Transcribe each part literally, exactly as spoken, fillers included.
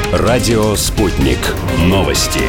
Радио «Спутник». Новости.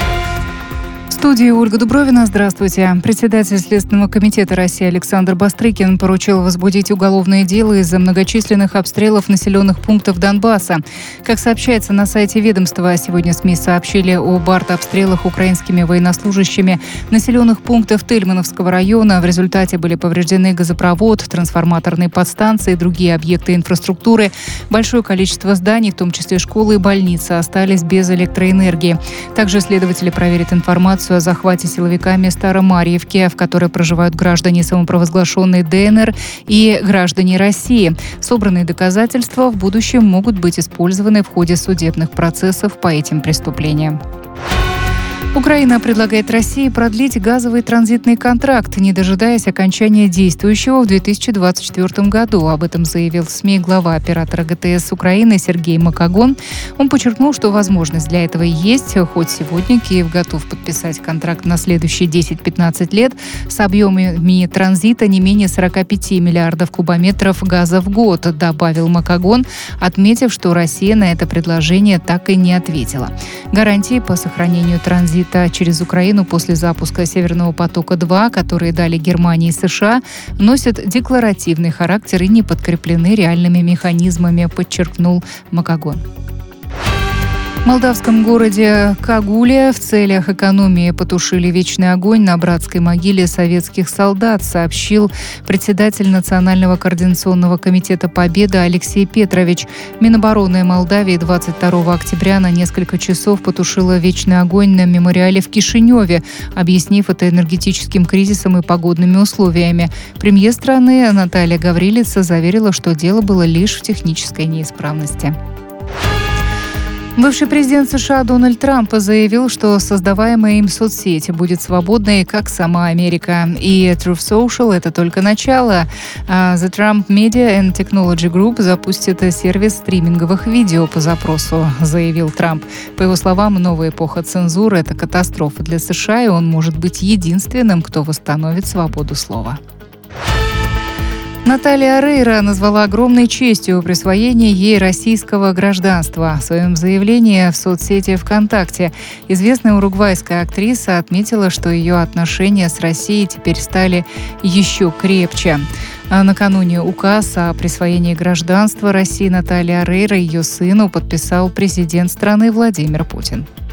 В студии Ольга Дубровина. Здравствуйте. Председатель Следственного комитета России Александр Бастрыкин поручил возбудить уголовное дело из-за многочисленных обстрелов населенных пунктов Донбасса. Как сообщается на сайте ведомства, сегодня СМИ сообщили об артобстрелах украинскими военнослужащими населенных пунктов Тельмановского района. В результате были повреждены газопровод, трансформаторные подстанции и другие объекты инфраструктуры. Большое количество зданий, в том числе школы и больницы, остались без электроэнергии. Также следователи проверят информацию о захвате силовиками Старомарьевки, в которой проживают граждане самопровозглашенной ДНР и граждане России. Собранные доказательства в будущем могут быть использованы в ходе судебных процессов по этим преступлениям. Украина предлагает России продлить газовый транзитный контракт, не дожидаясь окончания действующего в две тысячи двадцать четвёртом году. Об этом заявил в СМИ глава оператора ГТС Украины Сергей Макогон. Он подчеркнул, что возможность для этого есть, хоть сегодня Киев готов подписать контракт на следующие десять-пятнадцать лет с объемами транзита не менее сорок пять миллиардов кубометров газа в год, добавил Макогон, отметив, что Россия на это предложение так и не ответила. Гарантии по сохранению транзита через Украину после запуска «Северного потока-два», которые дали Германии и США, носят декларативный характер и не подкреплены реальными механизмами, подчеркнул Макогон. В молдавском городе Кагуле в целях экономии потушили вечный огонь на братской могиле советских солдат, сообщил председатель Национального координационного комитета «Победа» Алексей Петрович. Минобороны Молдавии двадцать второго октября на несколько часов потушила вечный огонь на мемориале в Кишиневе, объяснив это энергетическим кризисом и погодными условиями. Премьер страны Наталья Гаврилица заверила, что дело было лишь в технической неисправности. Бывший президент США Дональд Трамп заявил, что создаваемая им соцсеть будет свободной, как сама Америка. И Truth Social — это только начало. The Trump Media and Technology Group запустит сервис стриминговых видео по запросу, заявил Трамп. По его словам, новая эпоха цензуры — это катастрофа для США, и он может быть единственным, кто восстановит свободу слова. Наталья Орейро назвала огромной честью присвоение ей российского гражданства. В своем заявлении в соцсети ВКонтакте известная уругвайская актриса отметила, что ее отношения с Россией теперь стали еще крепче. А накануне указ о присвоении гражданства России Наталье Орейро и ее сыну подписал президент страны Владимир Путин.